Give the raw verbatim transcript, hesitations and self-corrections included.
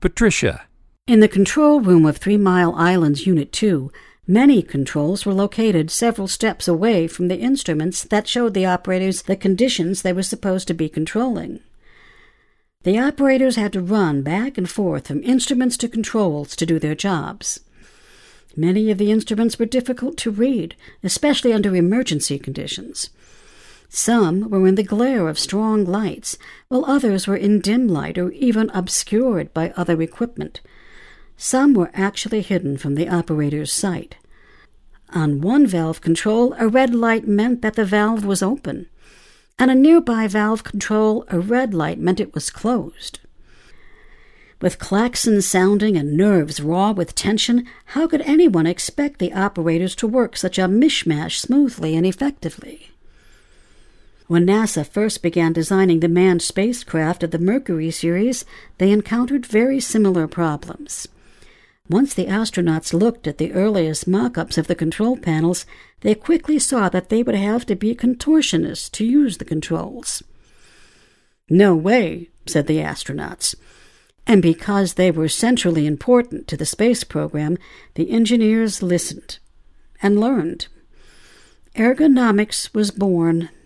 Patricia. In the control room of Three Mile Island's Unit two, many controls were located several steps away from the instruments that showed the operators the conditions they were supposed to be controlling. The operators had to run back and forth from instruments to controls to do their jobs. Many of the instruments were difficult to read, especially under emergency conditions. Some were in the glare of strong lights, while others were in dim light or even obscured by other equipment. Some were actually hidden from the operator's sight. On one valve control, a red light meant that the valve was open. On a nearby valve control, a red light meant it was closed. With klaxons sounding and nerves raw with tension, how could anyone expect the operators to work such a mishmash smoothly and effectively? When NASA first began designing the manned spacecraft of the Mercury series, they encountered very similar problems. Once the astronauts looked at the earliest mock-ups of the control panels, they quickly saw that they would have to be contortionists to use the controls. "No way," said the astronauts. And because they were centrally important to the space program, the engineers listened and learned. Ergonomics was born